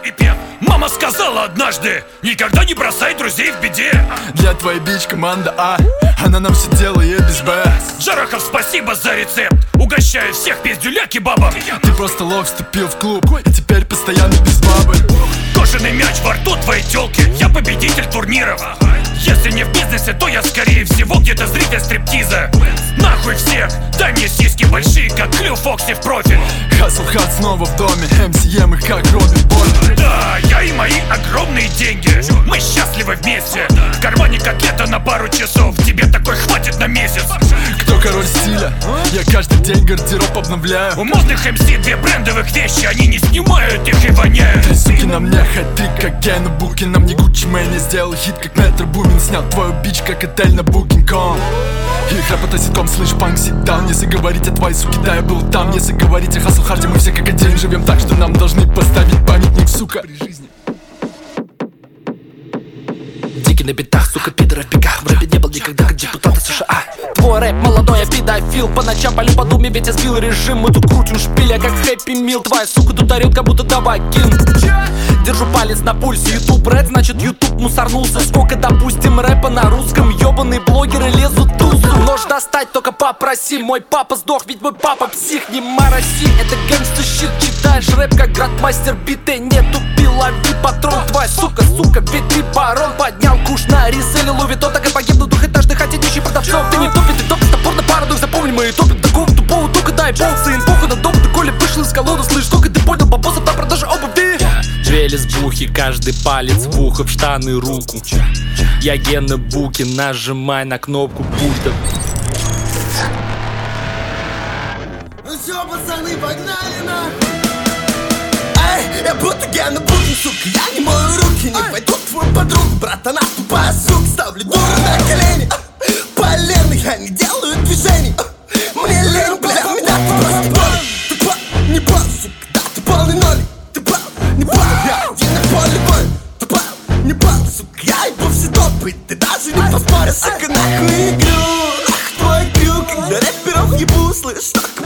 пипец. Мама сказала однажды: никогда не бросай друзей в беде. Для твоей бич команда А, она нам все делает без Б. Джарахов, спасибо за рецепт. Угощаю всех пиздюля кебабом. Ты просто лох вступил в клуб и теперь постоянно без бабы. Кожаный мяч во рту твоей тёлки. Я победитель турниров. Если не в бизнесе, то я скорее всего где-то зритель стриптиза. Нахуй всех, дай мне сиськи большие, как Клю Фокси в профиль. Хасл Хат снова в доме, МСМ их как Робин Бой. Да, я и мои огромные деньги. Мы счастливы вместе. В кармане котлета на пару часов. Тебе такой хватит на месяц. Кто король стиля? Я каждый день гардероб обновляю. У модных МС две брендовых вещи. Они не снимают их и воняют. Три суки на мне, хэт-трик как Гена Букин. На мне Гуччи Мэн, я сделал хит как Метро Бумин. Снял твою бич как отель на Booking.com. Их рэп это ситком, слышь, панк, sit down. Если говорить о твоей суке, да, я был там. Если говорить о Хасл Харде, мы все как один живем так, что нам должны поставить памятник, сука. Дикий на битах, сука, пидора в бегах. В рэпе не был никогда, как депутаты США. Твой рэп молодой, я педофил. По ночам полю по думе, ведь я сбил режим. Мы тут крутим шпиля, как Хэппи Мил. Твоя сука тут орёт, как будто табакин. Держу палец на пульсе. Ютуб рэп, значит ютуб мусорнулся. Сколько, допустим, рэпа на русском. Ёбаные блогеры лезут в тусу. Нож достать, только попроси. Мой папа сдох, ведь мой папа псих. Не мороси, это гэнгста щит. Читаешь рэп, как градмастер биты. Не тупи, лови патрон. Твоя сука, ведь ты барон. Поднял куш на реселе Луви. То так и погибнут двухэтажных хотя продавцов. Ты не топит, ты топит, топорно парадокс. Запомни, мы топим такого тупого. Только дай болсы, инфоха на дом. Ты коли вышел из колоды, слышь, только ты понял, бабосов на продаже обуви. Две лесбухи, каждый палец в ухо, в штаны руку. Я Гена Букин, нажимай на кнопку пульта. Ну все, пацаны, погнали нахуй. Эй, я будто Гена Букин, сука. Я не мою руки, не пойду твою подругу. Брат, она тупая, сука. Ставлю дуру на колени. Полено, я не делаю движений. Мне лень, бля, меня ты просто болен. Ты пал, не пал, сука, да, ты полный ноль. Ты пал, не пал, я один на поле боя. Ты пал, не пал, сука, я ебу все топы. Ты даже не поспоришь, сука, нахуй игру. Ах, твой крюк, когда рэперов ебу, слышь, что